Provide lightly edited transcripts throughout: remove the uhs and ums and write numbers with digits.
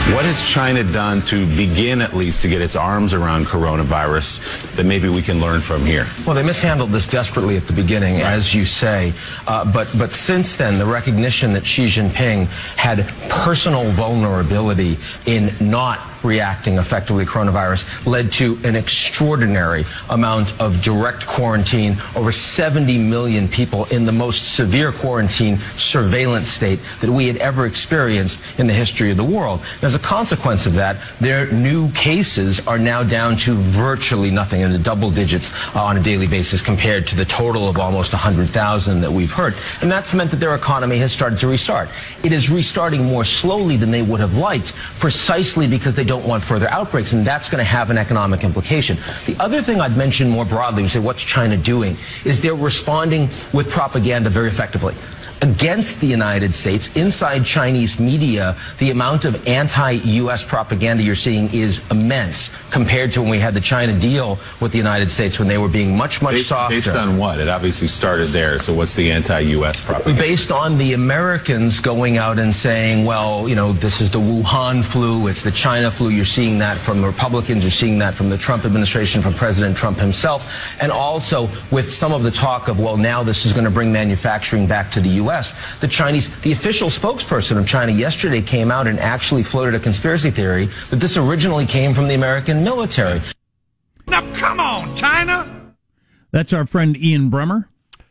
What has China done to begin at least to get its arms around coronavirus that maybe we can learn from here? Well, they mishandled this desperately at the beginning, as you say. But since then, the recognition that Xi Jinping had personal vulnerability in not reacting effectively to coronavirus led to an extraordinary amount of direct quarantine, over 70 million people in the most severe quarantine surveillance state that we had ever experienced in the history of the world. As a consequence of that, their new cases are now down to virtually nothing, in the double digits on a daily basis compared to the total of almost 100,000 that we've heard. And that's meant that their economy has started to restart. It is restarting more slowly than they would have liked, precisely because they don't want further outbreaks, and that's going to have an economic implication. The other thing I'd mention more broadly, you say, what's China doing, is they're responding with propaganda very effectively against the United States. Inside Chinese media, the amount of anti-U.S. propaganda you're seeing is immense compared to when we had the China deal with the United States, when they were being much softer. Based on what? It obviously started there. So what's the anti-U.S. propaganda? Based on the Americans going out and saying, well, you know, this is the Wuhan flu, it's the China flu. You're seeing that from the Republicans, you're seeing that from the Trump administration, from President Trump himself, and also with some of the talk of, well, now this is going to bring manufacturing back to the U.S. The official spokesperson of China yesterday came out and actually floated a conspiracy theory that this originally came from the American military. Now, come on, China! That's our friend Ian Bremmer.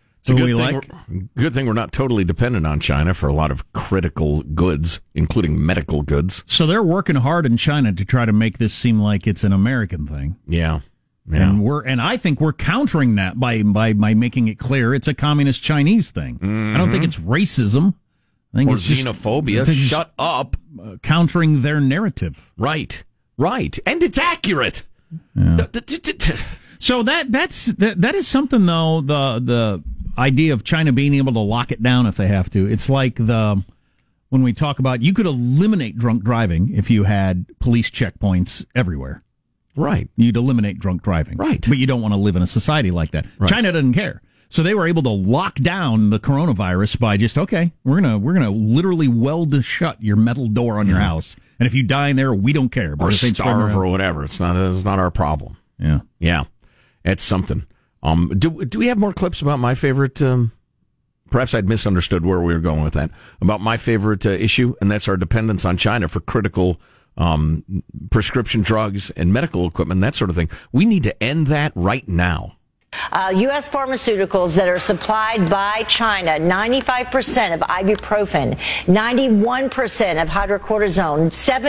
Good thing we're not totally dependent on China for a lot of critical goods, including medical goods. So they're working hard in China to try to make this seem like it's an American thing. Yeah. And I think we're countering that by making it clear it's a communist Chinese thing. I don't think it's racism. I think it's xenophobia. Shut up. Countering their narrative. Right. And it's accurate. Yeah. So that is something, though, the idea of China being able to lock it down if they have to. It's like when we talk about, you could eliminate drunk driving if you had police checkpoints everywhere. Right. You'd eliminate drunk driving. Right. But you don't want to live in a society like that. Right. China doesn't care. So they were able to lock down the coronavirus by just, okay, we're gonna literally weld shut your metal door on your house. And if you die in there, we don't care. Or starve or whatever. It's not our problem. Yeah. Yeah. It's something. Do we have more clips about my favorite, perhaps I'd misunderstood where we were going with that, about my favorite issue, and that's our dependence on China for critical prescription drugs and medical equipment, that sort of thing. We need to end that right now. U.S. pharmaceuticals that are supplied by China, 95% of ibuprofen, 91% of hydrocortisone,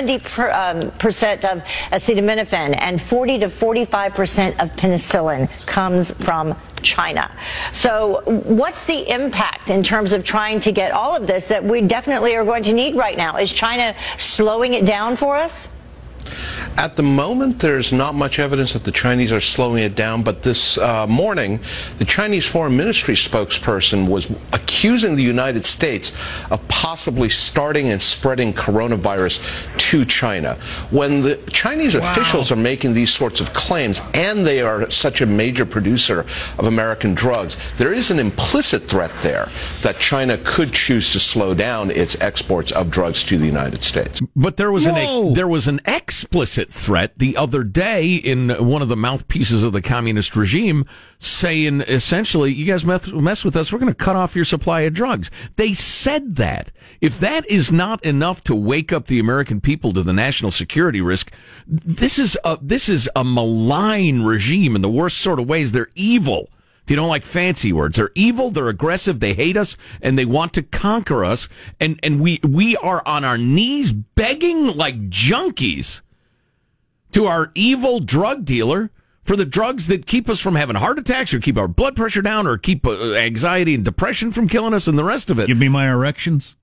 70% of acetaminophen, and 40 to 45% of penicillin comes from China. So what's the impact in terms of trying to get all of this that we definitely are going to need right now? Is China slowing it down for us? At the moment, there's not much evidence that the Chinese are slowing it down, but this morning, the Chinese Foreign Ministry spokesperson was accusing the United States of possibly starting and spreading coronavirus to China. When the Chinese officials are making these sorts of claims, and they are such a major producer of American drugs, there is an implicit threat there that China could choose to slow down its exports of drugs to the United States. But there was an explicit threat the other day in one of the mouthpieces of the communist regime saying, essentially, you guys mess with us, we're going to cut off your supply of drugs. They said that. If that is not enough to wake up the American people to the national security risk, this is a malign regime in the worst sort of ways. They're evil. If you don't like fancy words, they're evil, they're aggressive, they hate us, and they want to conquer us. And we are on our knees begging like junkies to our evil drug dealer for the drugs that keep us from having heart attacks or keep our blood pressure down or keep anxiety and depression from killing us and the rest of it. Give me my erections.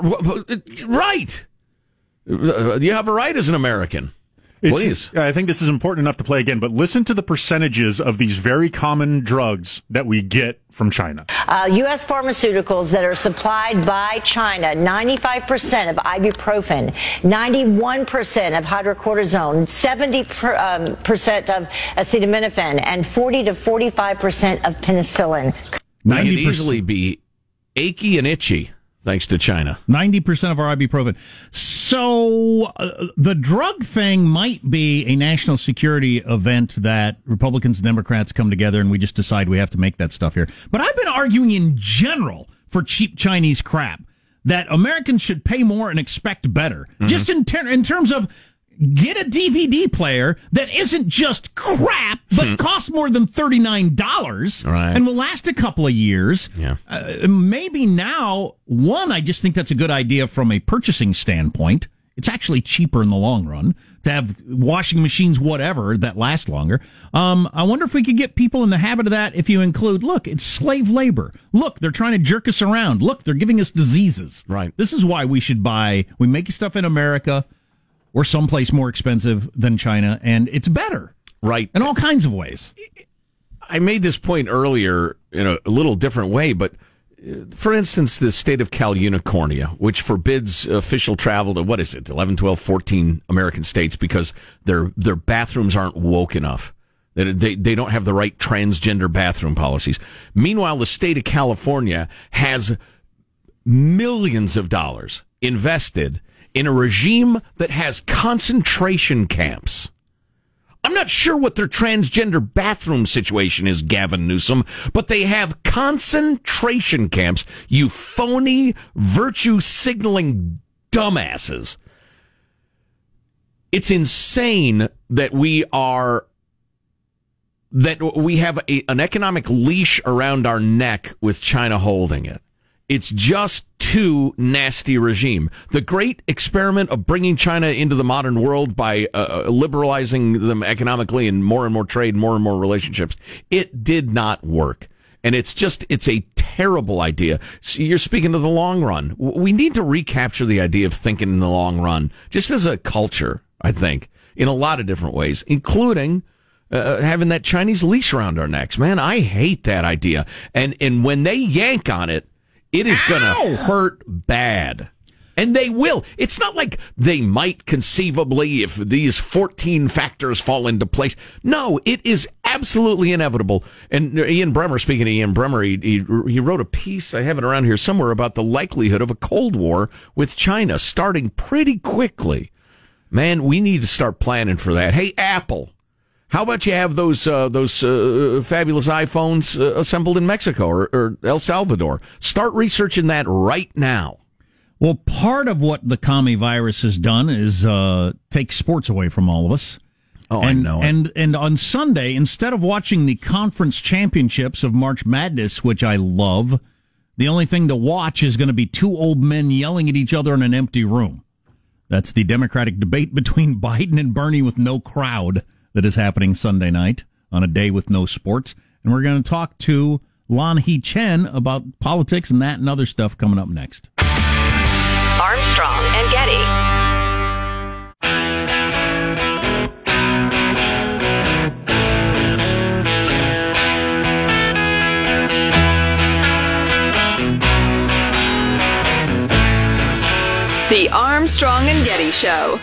Right. You have a right as an American. Please. I think this is important enough to play again, but listen to the percentages of these very common drugs that we get from China. U.S. pharmaceuticals that are supplied by China, 95% of ibuprofen, 91% of hydrocortisone, 70% of acetaminophen, and 40 to 45% of penicillin. We could easily be achy and itchy thanks to China. 90% of our ibuprofen. So the drug thing might be a national security event that Republicans and Democrats come together and we just decide we have to make that stuff here. But I've been arguing in general for cheap Chinese crap, that Americans should pay more and expect better. Mm-hmm. Just in terms of get a DVD player that isn't just crap, but costs more than $39 and will last a couple of years. Yeah. Maybe now, I just think that's a good idea from a purchasing standpoint. It's actually cheaper in the long run to have washing machines, whatever, that last longer. I wonder if we could get people in the habit of that if you include, look, it's slave labor. Look, they're trying to jerk us around. Look, they're giving us diseases. Right. This is why we should we make stuff in America or someplace more expensive than China, and it's better. Right. In all kinds of ways. I made this point earlier in a little different way, but for instance, the state of California, which forbids official travel to, 11, 12, 14 American states because their bathrooms aren't woke enough. They don't have the right transgender bathroom policies. Meanwhile, the state of California has millions of dollars invested in a regime that has concentration camps. I'm not sure what their transgender bathroom situation is, Gavin Newsom, but they have concentration camps, you phony, virtue-signaling dumbasses. It's insane that we have an economic leash around our neck with China holding it. It's just too nasty regime. The great experiment of bringing China into the modern world by liberalizing them economically and more trade, more and more relationships, it did not work. And it's a terrible idea. So you're speaking of the long run. We need to recapture the idea of thinking in the long run, just as a culture, I think, in a lot of different ways, including having that Chinese leash around our necks. Man, I hate that idea. And when they yank on it, it is going to hurt bad. And they will. It's not like they might conceivably if these 14 factors fall into place. No, it is absolutely inevitable. And Ian Bremmer, speaking of Ian Bremmer, he wrote a piece, I have it around here somewhere, about the likelihood of a Cold War with China starting pretty quickly. Man, we need to start planning for that. Hey, Apple. How about you have those fabulous iPhones assembled in Mexico or El Salvador? Start researching that right now. Well, part of what the commie virus has done is take sports away from all of us. I know. And on Sunday, instead of watching the conference championships of March Madness, which I love, the only thing to watch is going to be two old men yelling at each other in an empty room. That's the Democratic debate between Biden and Bernie with no crowd that is happening Sunday night on a day with no sports. And we're going to talk to Lan Hee Chen about politics and that and other stuff coming up next. Armstrong and Getty. The Armstrong and Getty Show.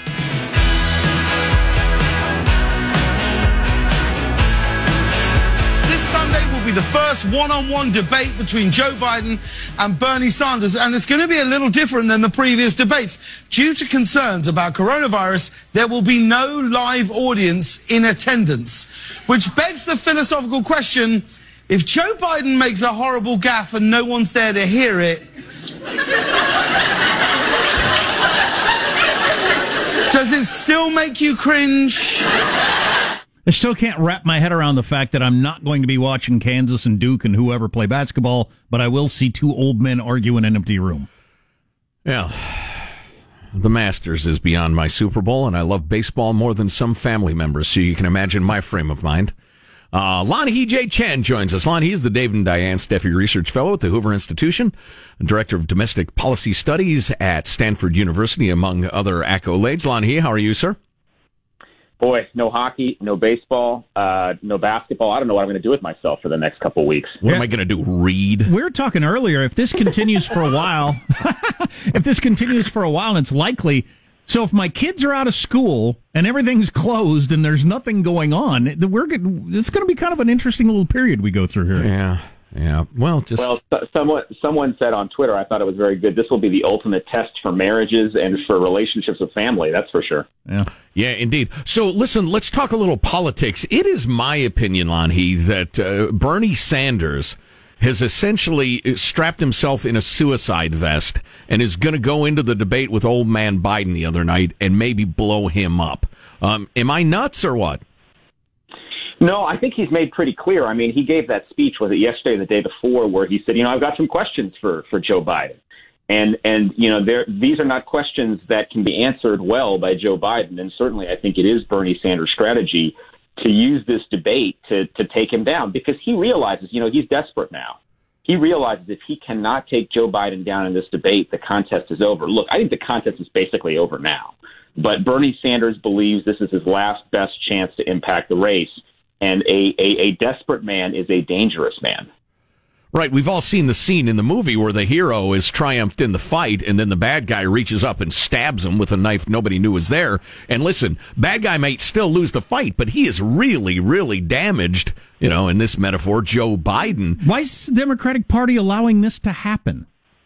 Sunday will be the first one-on-one debate between Joe Biden and Bernie Sanders, and it's going to be a little different than the previous debates. Due to concerns about coronavirus, there will be no live audience in attendance, which begs the philosophical question, if Joe Biden makes a horrible gaffe and no one's there to hear it, does it still make you cringe? I still can't wrap my head around the fact that I'm not going to be watching Kansas and Duke and whoever play basketball, but I will see two old men argue in an empty room. Yeah. The Masters is beyond my Super Bowl, and I love baseball more than some family members, so you can imagine my frame of mind. Lan Hee Chen joins us. Lan Hee is the David and Diane Steffi Research Fellow at the Hoover Institution, and Director of Domestic Policy Studies at Stanford University, among other accolades. Lan Hee, how are you, sir? Boy, no hockey, no baseball, no basketball. I don't know what I'm going to do with myself for the next couple of weeks. What am I going to do? Read? We were talking earlier, if this continues for a while, and it's likely, so if my kids are out of school and everything's closed and there's nothing going on, it's going to be kind of an interesting little period we go through here. Yeah. Yeah. Well, someone said on Twitter, I thought it was very good. This will be the ultimate test for marriages and for relationships with family. That's for sure. Yeah, indeed. So, listen, let's talk a little politics. It is my opinion, Lanhee, that Bernie Sanders has essentially strapped himself in a suicide vest and is going to go into the debate with old man Biden the other night and maybe blow him up. Am I nuts or what? No, I think he's made pretty clear. I mean, he gave that speech, was it yesterday or the day before, where he said, I've got some questions for Joe Biden. And these are not questions that can be answered well by Joe Biden. And certainly I think it is Bernie Sanders' strategy to use this debate to take him down, because he realizes, he's desperate now. He realizes if he cannot take Joe Biden down in this debate, the contest is over. Look, I think the contest is basically over now. But Bernie Sanders believes this is his last best chance to impact the race. And a desperate man is a dangerous man. Right. We've all seen the scene in the movie where the hero is triumphed in the fight, and then the bad guy reaches up and stabs him with a knife nobody knew was there. And listen, bad guy might still lose the fight, but he is really, really damaged, in this metaphor, Joe Biden. Why is the Democratic Party allowing this to happen?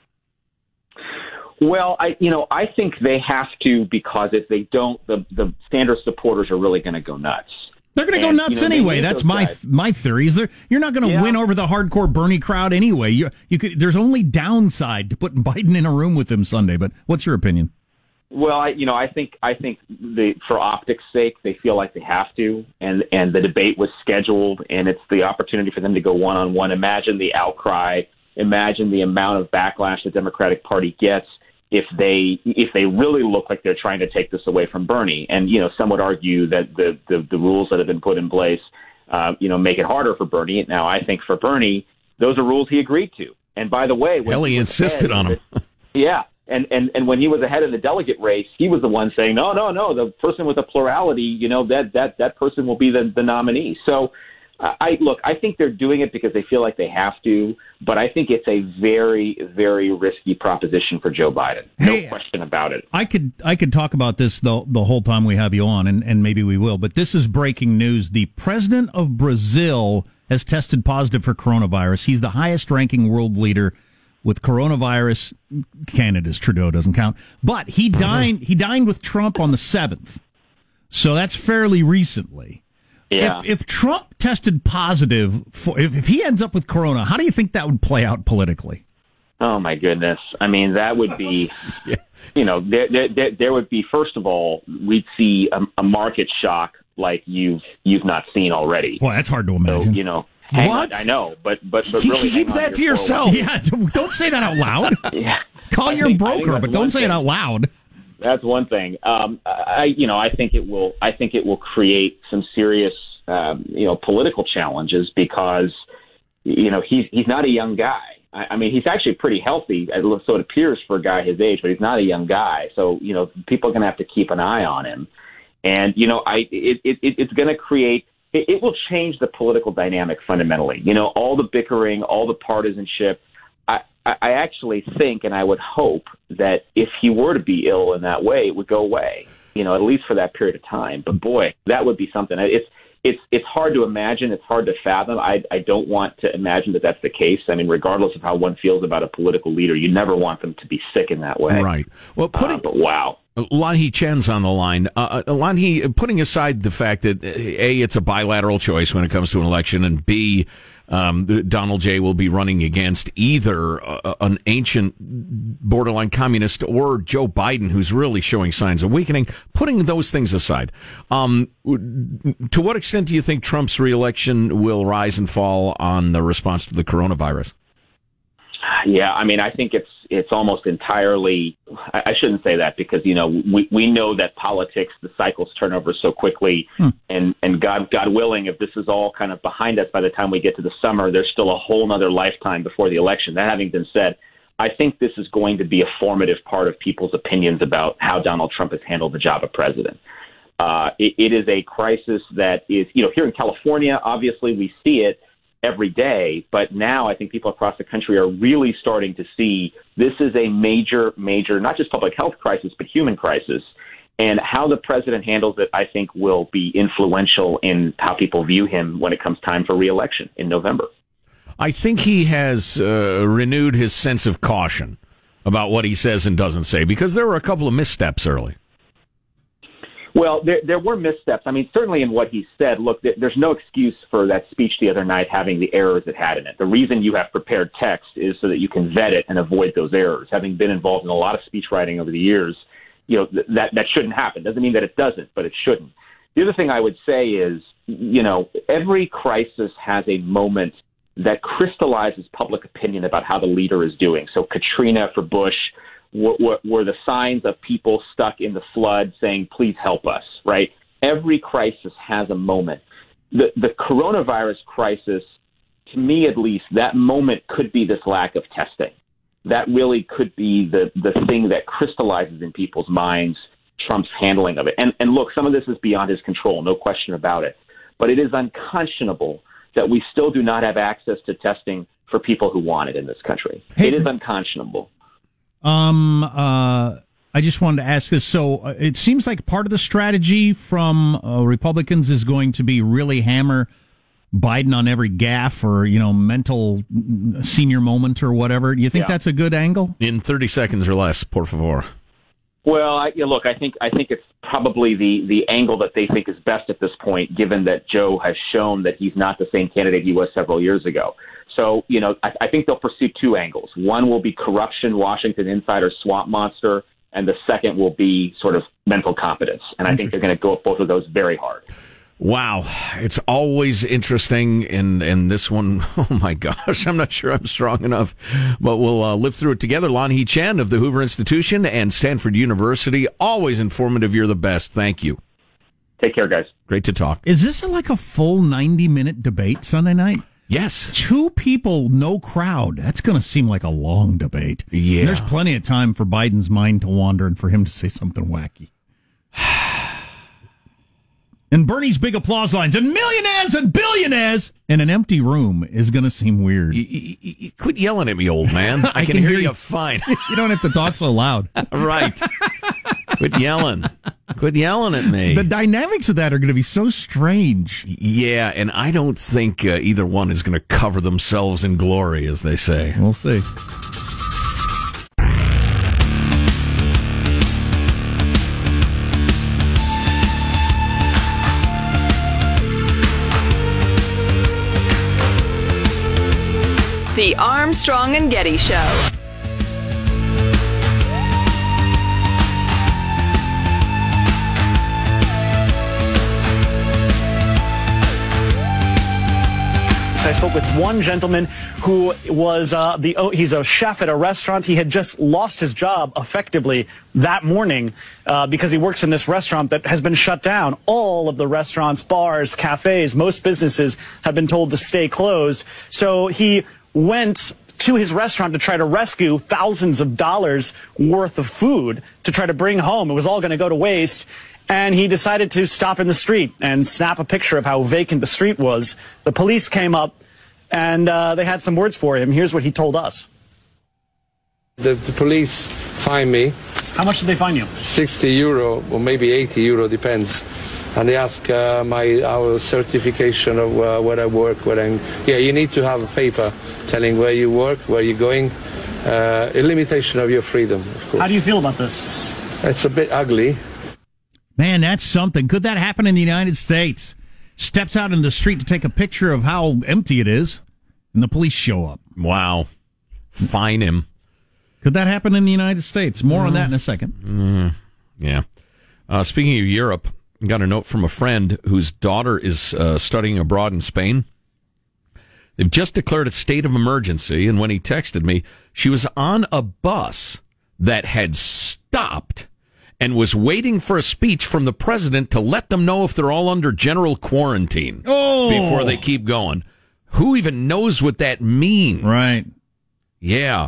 Well, I think they have to, because if they don't, the Sanders supporters are really going to go nuts. They're going to go nuts anyway. That's my theory. You're not going to win over the hardcore Bernie crowd anyway. You could. There's only downside to putting Biden in a room with him Sunday. But what's your opinion? Well, I think for optics' sake, they feel like they have to, and the debate was scheduled, and it's the opportunity for them to go one-on-one. Imagine the outcry. Imagine the amount of backlash the Democratic Party gets if they really look like they're trying to take this away from Bernie. And, some would argue that the rules that have been put in place, make it harder for Bernie. Now, I think for Bernie, those are rules he agreed to. And by the way, hell, he insisted on them. Yeah. And when he was ahead in the delegate race, he was the one saying, no, the person with a plurality, that person will be the nominee. So, I think they're doing it because they feel like they have to, but I think it's a very, very risky proposition for Joe Biden. No question about it. I could talk about this the whole time we have you on, and maybe we will, but this is breaking news. The president of Brazil has tested positive for coronavirus. He's the highest ranking world leader with coronavirus. Canada's Trudeau doesn't count, but he dined with Trump on the 7th. So that's fairly recently. Yeah. If Trump tested positive, if he ends up with corona, how do you think that would play out politically? Oh, my goodness. I mean, that would be, there would be, first of all, we'd see a market shock like you've not seen already. Well, that's hard to imagine. So, hang on, I know, but really keep that to yourself. Yeah, don't say that out loud. Yeah. Call your broker, but don't say it out loud. That's one thing. I think it will create some serious, political challenges because, he's not a young guy. I mean, he's actually pretty healthy, so it appears for a guy his age, but he's not a young guy. So, people are going to have to keep an eye on him. And, it's going to create, it will change the political dynamic fundamentally. All the bickering, all the partisanship. I actually think, and I would hope, that if he were to be ill in that way, it would go away, at least for that period of time. But boy, that would be something. It's hard to imagine. It's hard to fathom. I don't want to imagine that that's the case. I mean, regardless of how one feels about a political leader, you never want them to be sick in that way. Right. Well, but wow. Lanhee Chen's on the line. Lanhee, putting aside the fact that, A, it's a bilateral choice when it comes to an election, and B, Donald J. will be running against either an ancient borderline communist or Joe Biden, who's really showing signs of weakening. Putting those things aside, to what extent do you think Trump's reelection will rise and fall on the response to the coronavirus? Yeah, I mean, I think it's almost entirely. I shouldn't say that because we know that politics, the cycles turn over so quickly, and God willing, if this is all kind of behind us by the time we get to the summer, there's still a whole other lifetime before the election. That having been said, I think this is going to be a formative part of people's opinions about how Donald Trump has handled the job of president. It is a crisis that is, here in California, obviously we see it every day, but now I think people across the country are really starting to see this is a major, not just public health crisis, but human crisis. And how the president handles it, I think, will be influential in how people view him when it comes time for re-election in November. I think he has renewed his sense of caution about what he says and doesn't say, because there were a couple of missteps early. Well, there were missteps. I mean, certainly in what he said. Look, there's no excuse for that speech the other night having the errors it had in it. The reason you have prepared text is so that you can vet it and avoid those errors. Having been involved in a lot of speech writing over the years, you know, that shouldn't happen. Doesn't mean that it doesn't, but it shouldn't. The other thing I would say is, you know, every crisis has a moment that crystallizes public opinion about how the leader is doing. So Katrina for Bush were the signs of people stuck in the flood saying, please help us, right? Every crisis has a moment. The coronavirus crisis, to me at least, that moment could be this lack of testing. That really could be the thing that crystallizes in people's minds Trump's handling of it. And look, some of this is beyond his control, no question about it. But it is unconscionable that we still do not have access to testing for people who want it in this country. Hey, it is unconscionable. I just wanted to ask this. So it seems like part of the strategy from Republicans is going to be really hammer Biden on every gaffe or, you know, mental senior moment or whatever. Do you think that's a good angle? In 30 seconds or less, por favor. Well, I think it's probably the angle that they think is best at this point, given that Joe has shown that he's not the same candidate he was several years ago. So, you know, I think they'll pursue two angles. One will be corruption, Washington insider, swamp monster, and the second will be sort of mental competence. And I think they're going to go at both of those very hard. Wow. It's always interesting. And this one, oh my gosh, I'm not sure I'm strong enough, but we'll live through it together. Lan Hee Chen of the Hoover Institution and Stanford University. Always informative. You're the best. Thank you. Take care, guys. Great to talk. Is this like a full 90-minute debate Sunday night? Yes. 2 people, no crowd. That's going to seem like a long debate. Yeah. And there's plenty of time for Biden's mind to wander and for him to say something wacky. And Bernie's big applause lines and millionaires and billionaires in an empty room is going to seem weird. Quit yelling at me, old man. I can hear you fine. You don't have to talk so loud. Right. Quit yelling. Quit yelling at me. The dynamics of that are going to be so strange. Yeah, and I don't think either one is going to cover themselves in glory, as they say. We'll see. The Armstrong and Getty Show. I spoke with one gentleman who was he's a chef at a restaurant. He had just lost his job effectively that morning because he works in this restaurant that has been shut down. All of the restaurants, bars, cafes, most businesses have been told to stay closed. So he went to his restaurant to try to rescue thousands of dollars worth of food to try to bring home. It was all going to go to waste. And he decided to stop in the street and snap a picture of how vacant the street was. The police came up and they had some words for him. Here's what he told us. The police fined me. How much did they fine you? 60 euro or maybe 80 euro, depends. And they ask our certification of where I work, you need to have a paper telling where you work, where you're going. A limitation of your freedom, of course. How do you feel about this? It's a bit ugly. Man, that's something. Could that happen in the United States? Steps out in the street to take a picture of how empty it is, and the police show up. Wow. Fine him. Could that happen in the United States? More on that in a second. Yeah. Speaking of Europe, I got a note from a friend whose daughter is studying abroad in Spain. They've just declared a state of emergency, and when he texted me, she was on a bus that had stopped and was waiting for a speech from the president to let them know if they're all under general quarantine before they keep going. Who even knows what that means? Right. Yeah.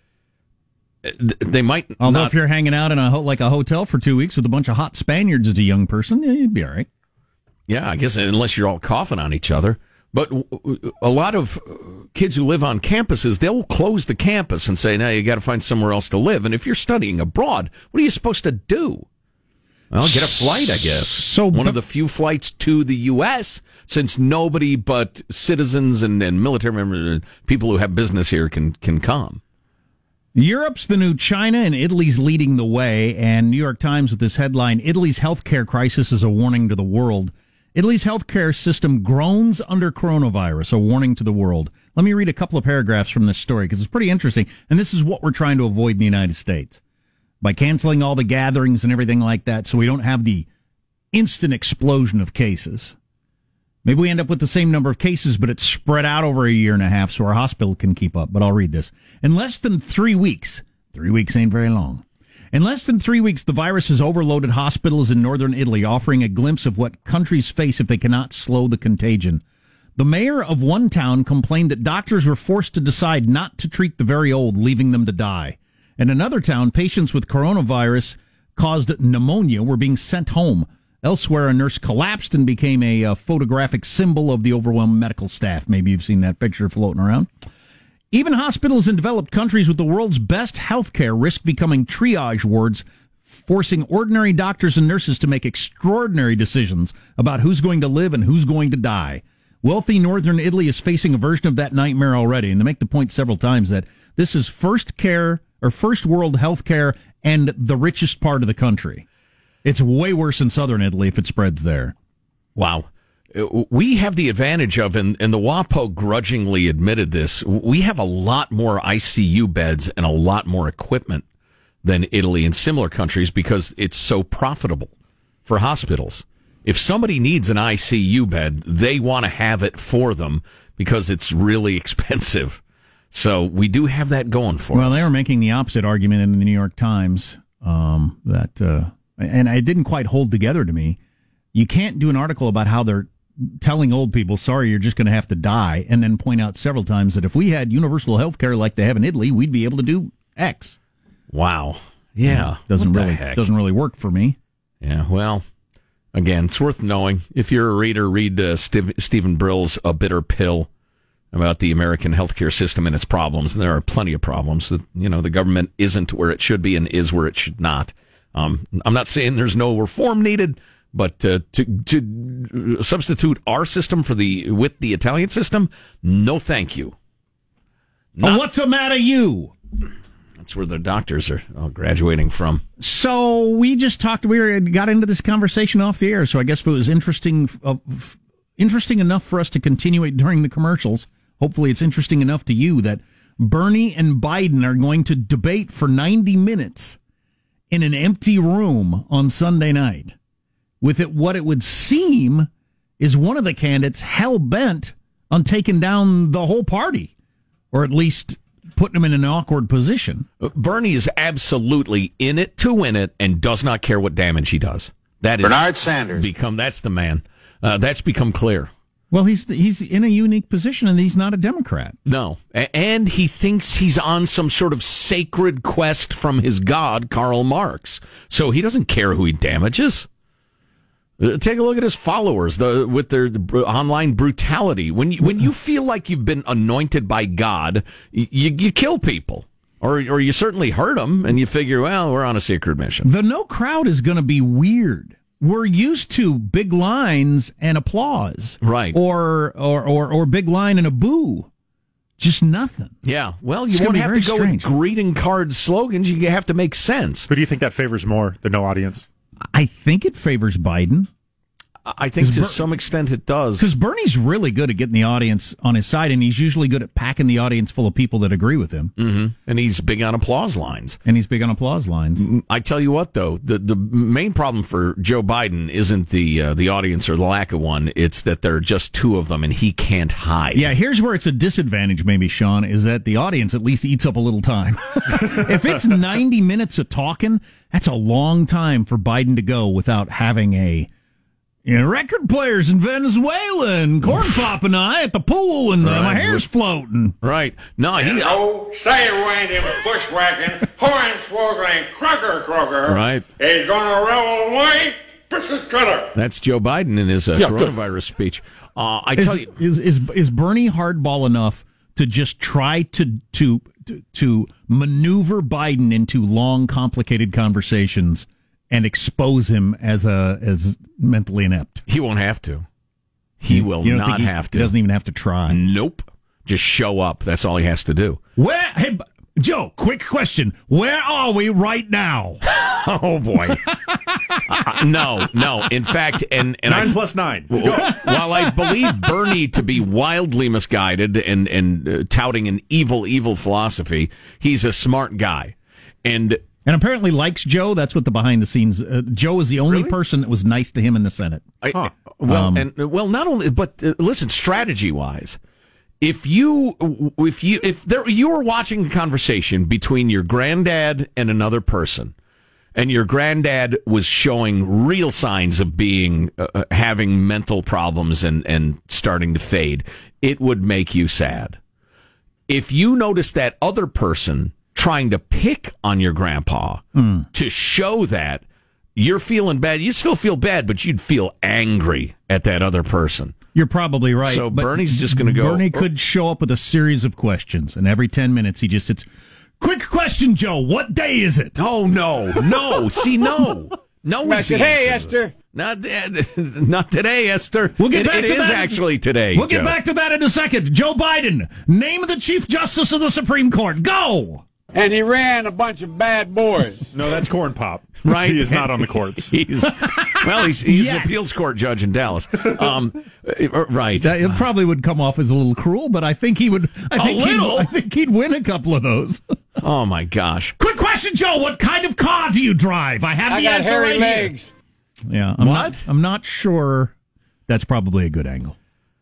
They might. Although if you're hanging out in a hotel for 2 weeks with a bunch of hot Spaniards as a young person, you'd be all right. Yeah, I guess unless you're all coughing on each other. But a lot of kids who live on campuses, they'll close the campus and say, "Now you got to find somewhere else to live." And if you're studying abroad, what are you supposed to do? Well, get a flight, I guess. So one of the few flights to the U.S., since nobody but citizens and military members, people who have business here can come. Europe's the new China, and Italy's leading the way. And New York Times with this headline, Italy's healthcare crisis is a warning to the world. Italy's healthcare system groans under coronavirus, a warning to the world. Let me read a couple of paragraphs from this story, because it's pretty interesting. And this is what we're trying to avoid in the United States. By canceling all the gatherings and everything like that, so we don't have the instant explosion of cases. Maybe we end up with the same number of cases, but it's spread out over a year and a half so our hospital can keep up. But I'll read this. In less than 3 weeks, 3 weeks ain't very long. In less than 3 weeks, the virus has overloaded hospitals in northern Italy, offering a glimpse of what countries face if they cannot slow the contagion. The mayor of one town complained that doctors were forced to decide not to treat the very old, leaving them to die. In another town, patients with coronavirus-caused pneumonia were being sent home. Elsewhere, a nurse collapsed and became a photographic symbol of the overwhelmed medical staff. Maybe you've seen that picture floating around. Even hospitals in developed countries with the world's best health care risk becoming triage wards, forcing ordinary doctors and nurses to make extraordinary decisions about who's going to live and who's going to die. Wealthy northern Italy is facing a version of that nightmare already, and they make the point several times that this is first world health care and the richest part of the country. It's way worse in southern Italy if it spreads there. Wow. We have the advantage of, and the WAPO grudgingly admitted this, we have a lot more ICU beds and a lot more equipment than Italy and similar countries because it's so profitable for hospitals. If somebody needs an ICU bed, they want to have it for them because it's really expensive. So we do have that going for us. Well, they were making the opposite argument in the New York Times and it didn't quite hold together to me. You can't do an article about how they're telling old people, sorry, you're just going to have to die, and then point out several times that if we had universal health care like they have in Italy, we'd be able to do X. Wow. Yeah. Doesn't really work for me. Yeah, well, again, it's worth knowing. If you're a reader, read Stephen Brill's A Bitter Pill about the American healthcare system and its problems. And there are plenty of problems. That, the government isn't where it should be and is where it should not. I'm not saying there's no reform needed, but to substitute our system with the Italian system, no thank you. What's the matter, you? That's where the doctors are graduating from. So we just got into this conversation off the air, so I guess if it was interesting enough for us to continue it during the commercials, hopefully it's interesting enough to you that Bernie and Biden are going to debate for 90 minutes in an empty room on Sunday night. With what it would seem is one of the candidates hell-bent on taking down the whole party, or at least putting him in an awkward position. Bernie is absolutely in it to win it and does not care what damage he does. That is Bernard Sanders. That's the man. That's become clear. Well, he's in a unique position, and he's not a Democrat. No. And he thinks he's on some sort of sacred quest from his god, Karl Marx. So he doesn't care who he damages. Take a look at his followers with their online brutality. When you feel like you've been anointed by God, you kill people. Or you certainly hurt them, and you figure, well, we're on a sacred mission. The no crowd is going to be weird. We're used to big lines and applause. Right. Or big line and a boo. Just nothing. Yeah. Well, you won't have to go with greeting card slogans. You have to make sense. Who do you think that favors more, the no audience? I think it favors Biden. I think to some extent it does. Because Bernie's really good at getting the audience on his side, and he's usually good at packing the audience full of people that agree with him. Mm-hmm. And he's big on applause lines. I tell you what, though, the main problem for Joe Biden isn't the audience or the lack of one. It's that there are just two of them, and he can't hide. Yeah, here's where it's a disadvantage, maybe, Sean, is that the audience at least eats up a little time. If it's 90 minutes of talking, that's a long time for Biden to go without having record players in Venezuela and Corn Pop and I at the pool and my hair's floating. Right. No, stay away them bushwhacking, hornswoggling, Kroger. Right. He's gonna roll away, biscuit cutter. That's Joe Biden in his coronavirus speech. Tell you, is Bernie hardball enough to just try to maneuver Biden into long, complicated conversations and expose him as mentally inept. He won't have to. He will not have to. He doesn't even have to try. Nope. Just show up. That's all he has to do. Hey, Joe, quick question. Where are we right now? Oh, boy. No. In fact, and 9 plus 9. While I believe Bernie to be wildly misguided and touting an evil philosophy, he's a smart guy. And apparently likes Joe. That's what the behind the scenes. Joe is the only person that was nice to him in the Senate. Not only, but listen, strategy wise, if you were watching a conversation between your granddad and another person, and your granddad was showing real signs of being having mental problems and starting to fade, it would make you sad. If you notice that other person trying to pick on your grandpa to show that you're feeling bad, you'd still feel bad, but you'd feel angry at that other person. You're probably right. So Bernie's just going to go. Bernie could show up with a series of questions, and every 10 minutes he just sits. Quick question, Joe. What day is it? Oh, no. See, no. No. Hey, Esther. Not today, Esther. We'll get back it to is that. Actually today. We'll get back to that in a second. Joe Biden, name of the Chief Justice of the Supreme Court. Go! And he ran a bunch of bad boys. No, that's Corn Pop. Right? He is not on the courts. He's an appeals court judge in Dallas. Right. It probably would come off as a little cruel, but I think he would. I think he'd win a couple of those. Oh my gosh! Quick question, Joe. What kind of car do you drive? I have the answer hairy right legs. Here. Yeah. I'm not sure. That's probably a good angle.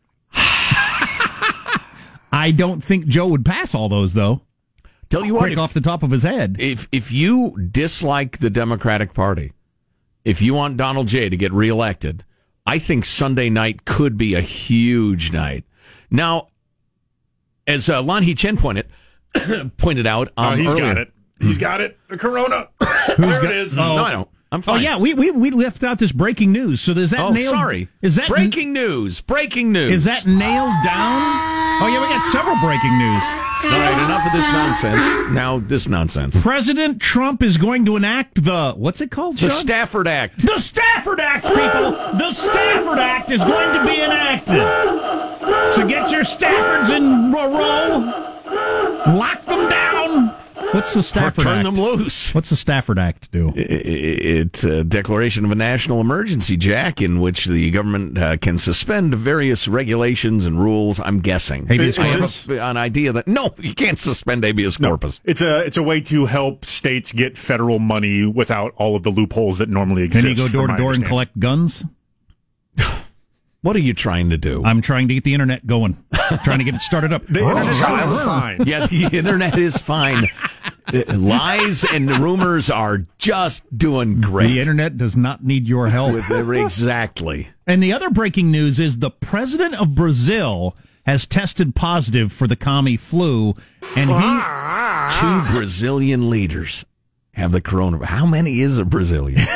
I don't think Joe would pass all those though. Tell you what, off the top of his head. If you dislike the Democratic Party, if you want Donald J. to get reelected, I think Sunday night could be a huge night. Now, as Lan He-Chen pointed out he's earlier, got it. He's got it. The corona. There it is. No, I don't. I'm fine. Oh yeah, we left out this breaking news. So there's that. Oh, nailed, sorry. Is that breaking news? Breaking news. Is that nailed down? Oh yeah, we got several breaking news. All right, enough of this nonsense. Now this nonsense. President Trump is going to enact what's it called, The Sean? Stafford Act. The Stafford Act, people! The Stafford Act is going to be enacted. So get your Staffords in a row. Lock them down. What's the Stafford Act? Turn them loose. What's the Stafford Act do? It's a declaration of a national emergency, Jack, in which the government can suspend various regulations and rules. I'm guessing. Habeas I corpus? have an idea that no, you can't suspend habeas corpus. It's a way to help states get federal money without all of the loopholes that normally exist. Can you go door to door and collect guns? What are you trying to do? I'm trying to get the internet going. Trying to get it started up. The internet's fine. Yeah, the internet is fine. Lies and rumors are just doing great. The internet does not need your help. Exactly. And the other breaking news is the president of Brazil has tested positive for the commie flu, and two Brazilian leaders have the coronavirus. How many is a Brazilian?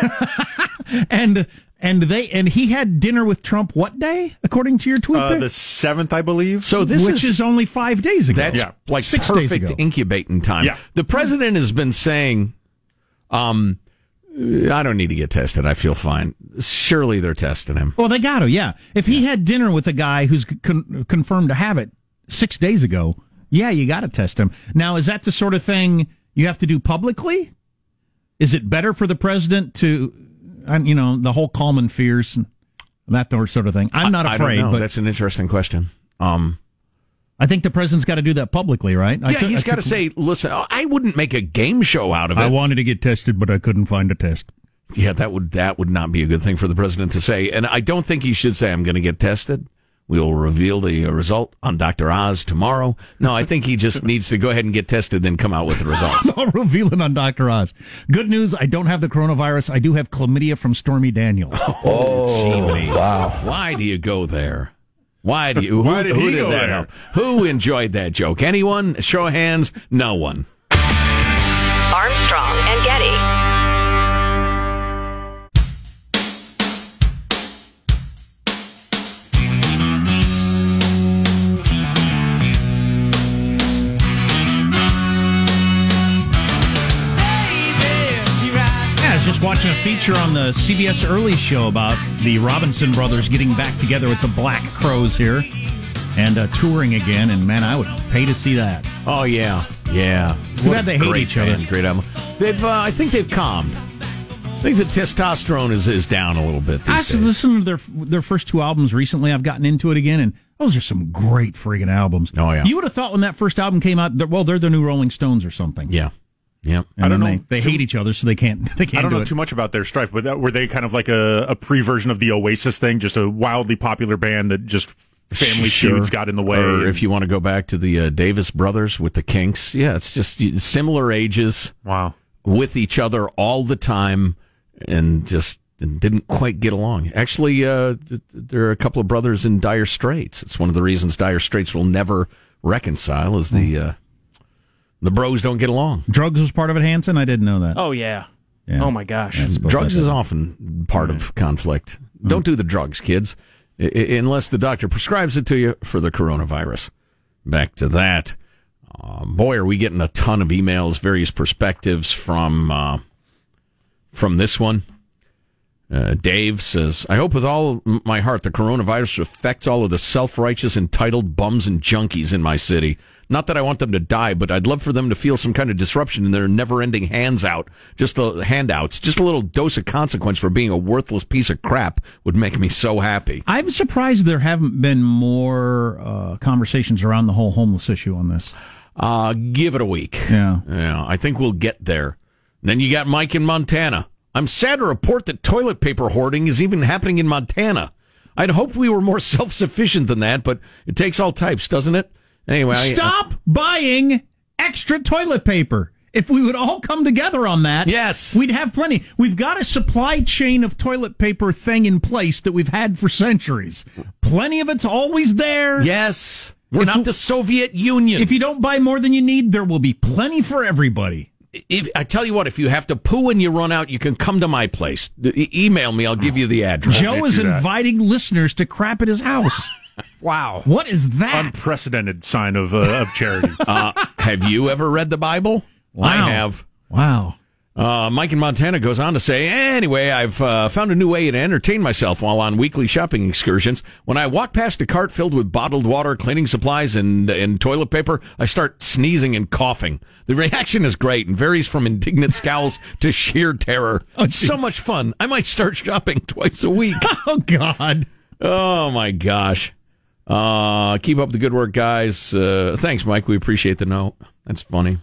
And he had dinner with Trump what day, according to your tweet? The 7th, I believe. So which is only 5 days ago. That's like 6 days perfect ago. incubating time. Yeah. The president has been saying, I don't need to get tested. I feel fine. Surely they're testing him. Well, they got to, yeah. If he had dinner with a guy who's confirmed to have it 6 days ago, yeah, you got to test him. Now, is that the sort of thing you have to do publicly? Is it better for the president to, the whole Coleman fears and that sort of thing? I'm not afraid. I don't know. But That's an interesting question. I think the president's got to do that publicly, right? He's got to say, listen, I wouldn't make a game show out of it. I wanted to get tested, but I couldn't find a test. Yeah, that would not be a good thing for the president to say. And I don't think he should say, I'm going to get tested. We will reveal the result on Dr. Oz tomorrow. No, I think he just needs to go ahead and get tested, then come out with the results. I'll reveal it on Dr. Oz. Good news, I don't have the coronavirus. I do have chlamydia from Stormy Daniels. Oh, wow. Why do you go there? Why do you? Why did he go that there? help? Who enjoyed that joke? Anyone? Show of hands. No one. Armstrong and Getty. just watching a feature on the CBS Early Show about the Robinson brothers getting back together with the Black Crowes here and touring again. And, man, I would pay to see that. Oh, yeah. Yeah. Too bad they hate each other. Great album. I think they've calmed. I think the testosterone is down a little bit these days. I listened to their first two albums recently. I've gotten into it again, and those are some great friggin' albums. Oh, yeah. You would have thought when that first album came out, they're the new Rolling Stones or something. Yeah. Yep. And I don't know. They hate each other, so they can't. I don't know too much about their strife, but were they kind of like a pre-version of the Oasis thing, just a wildly popular band that just family feuds got in the way? Or if you want to go back to the Davis brothers with the Kinks, yeah, it's just similar ages. Wow. With each other all the time, and just didn't quite get along. Actually, there are a couple of brothers in Dire Straits. It's one of the reasons Dire Straits will never reconcile is the bros don't get along. Drugs was part of it, Hanson? I didn't know that. Oh, yeah. Oh, my gosh. Drugs is often part of conflict. Don't do the drugs, kids, unless the doctor prescribes it to you for the coronavirus. Back to that. Boy, are we getting a ton of emails, various perspectives from this one. Dave says, I hope with all my heart the coronavirus affects all of the self-righteous, entitled bums and junkies in my city. Not that I want them to die, but I'd love for them to feel some kind of disruption in their never-ending handouts. Just a little dose of consequence for being a worthless piece of crap would make me so happy. I'm surprised there haven't been more conversations around the whole homeless issue on this. Give it a week. Yeah. I think we'll get there. Then you got Mike in Montana. I'm sad to report that toilet paper hoarding is even happening in Montana. I'd hoped we were more self-sufficient than that, but it takes all types, doesn't it? Anyway, stop buying extra toilet paper. If we would all come together on that, yes, we'd have plenty. We've got a supply chain of toilet paper thing in place that we've had for centuries. Plenty of it's always there. Yes. We're not the Soviet Union. If you don't buy more than you need, there will be plenty for everybody. I tell you what, if you have to poo and you run out, you can come to my place. Email me. I'll give you the address. Joe is inviting listeners to crap at his house. Wow. What is that? Unprecedented sign of charity. Have you ever read the Bible? Wow. I have. Wow. Mike in Montana goes on to say, anyway, I've found a new way to entertain myself while on weekly shopping excursions. When I walk past a cart filled with bottled water, cleaning supplies, and toilet paper, I start sneezing and coughing. The reaction is great and varies from indignant scowls to sheer terror. It's so much fun. I might start shopping twice a week. Oh, God. Oh, my gosh. Keep up the good work, guys. Thanks, Mike. We appreciate the note. That's funny.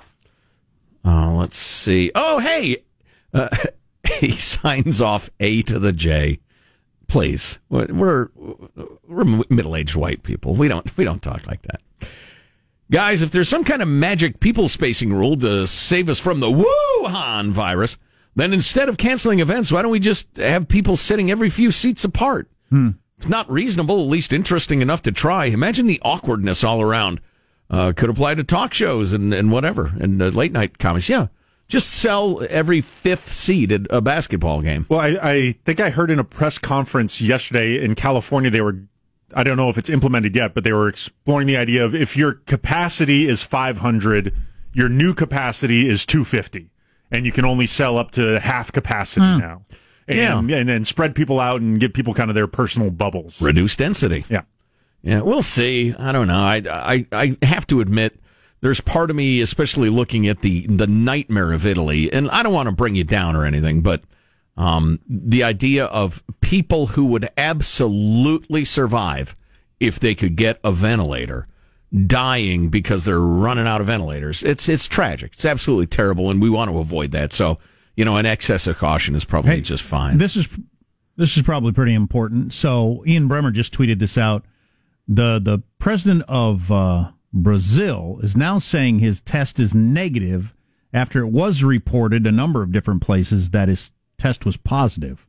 Let's see. Oh, hey! He signs off A to the J. Please. We're middle-aged white people. We don't talk like that. Guys, if there's some kind of magic people spacing rule to save us from the Wuhan virus, then instead of canceling events, why don't we just have people sitting every few seats apart? It's not reasonable, at least interesting enough to try. Imagine the awkwardness all around. Could apply to talk shows and whatever, and late night comedies. Yeah, just sell every fifth seat at a basketball game. Well, I think I heard in a press conference yesterday in California, I don't know if it's implemented yet, but they were exploring the idea of if your capacity is 500, your new capacity is 250, and you can only sell up to half capacity now. And then spread people out and give people kind of their personal bubbles. Reduce density. Yeah. Yeah, we'll see. I don't know. I have to admit, there's part of me, especially looking at the nightmare of Italy, and I don't want to bring you down or anything, but the idea of people who would absolutely survive if they could get a ventilator, dying because they're running out of ventilators. It's tragic. It's absolutely terrible, and we want to avoid that. So, an excess of caution is probably just fine. This is probably pretty important. So Ian Bremmer just tweeted this out. The president of Brazil is now saying his test is negative after it was reported a number of different places that his test was positive.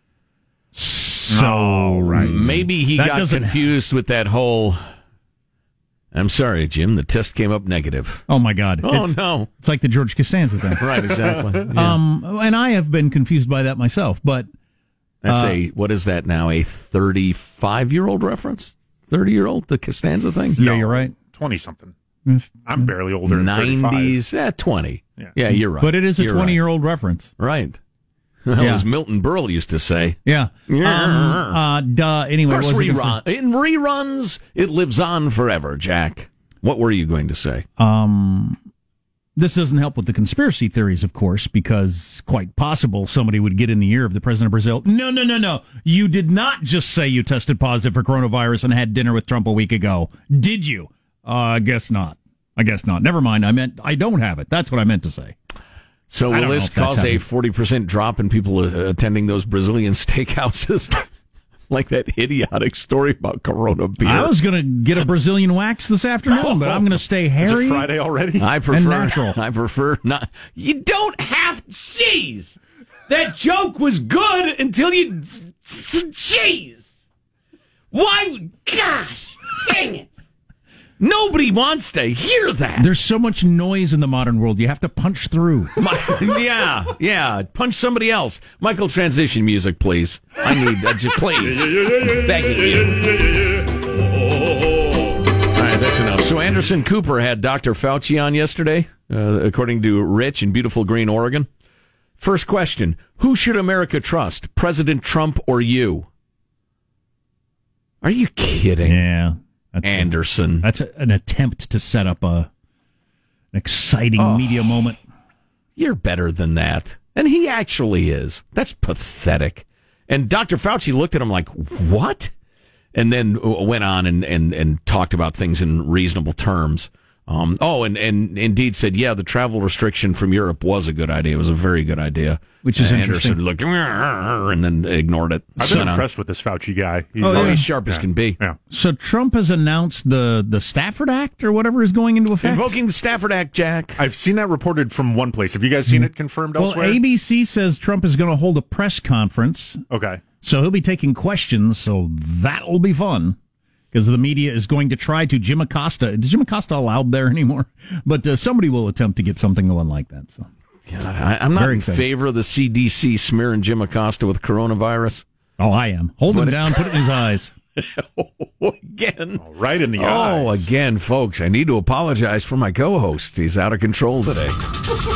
So maybe he got confused with that whole, I'm sorry, Jim, the test came up negative. Oh, my God. No. It's like the George Costanza thing. Right, exactly. Yeah. And I have been confused by that myself, but... That's what is that now, a 35-year-old reference? 30-year-old, the Costanza thing? Yeah, you're right. 20-something. I'm barely older than 90s, 35. 20. Yeah, you're right. But it is a 20-year-old reference. Right. Well, Yeah. as Milton Berle used to say. Yeah. Anyway, Of course, what was I gonna say? in reruns, it lives on forever, Jack. What were you going to say? This doesn't help with the conspiracy theories, of course, because quite possible somebody would get in the ear of the president of Brazil. No. You did not just say you tested positive for coronavirus and had dinner with Trump a week ago. Did you? I guess not. Never mind. I don't have it. That's what I meant to say. So will this cause a 40% drop in people attending those Brazilian steakhouses? Like that idiotic story about Corona beer. I was going to get a Brazilian wax this afternoon, but I'm going to stay hairy. Is it Friday already? I prefer natural. I prefer not. You don't have cheese. That joke was good until you cheese. Why? Gosh, dang it. Nobody wants to hear that. There's so much noise in the modern world. You have to punch through. Yeah. Punch somebody else. Michael, transition music, please. I need that. Please. I'm begging you. All right, that's enough. So Anderson Cooper had Dr. Fauci on yesterday, according to Rich in beautiful Green, Oregon. First question, who should America trust, President Trump or you? Are you kidding? Yeah. Anderson. That's an attempt to set up an exciting media moment. You're better than that. And he actually is. That's pathetic. And Dr. Fauci looked at him like, what? And then went on and talked about things in reasonable terms. And indeed said, yeah, the travel restriction from Europe was a good idea. It was a very good idea. Which is Anderson looked and then ignored it. I've been impressed with this Fauci guy. He's sharp as can be. Yeah. So Trump has announced the Stafford Act or whatever is going into effect? Invoking the Stafford Act, Jack. I've seen that reported from one place. Have you guys seen it confirmed elsewhere? Well, ABC says Trump is going to hold a press conference. Okay. So he'll be taking questions, so that'll be fun. Because the media is going to try to Jim Acosta. Is Jim Acosta allowed there anymore? But somebody will attempt to get something going like that. So, I'm not in favor of the CDC smearing Jim Acosta with coronavirus. Oh, I am. Hold him down, put it in his eyes. Again. Right in the eyes. Oh, again, folks, I need to apologize for my co-host. He's out of control today.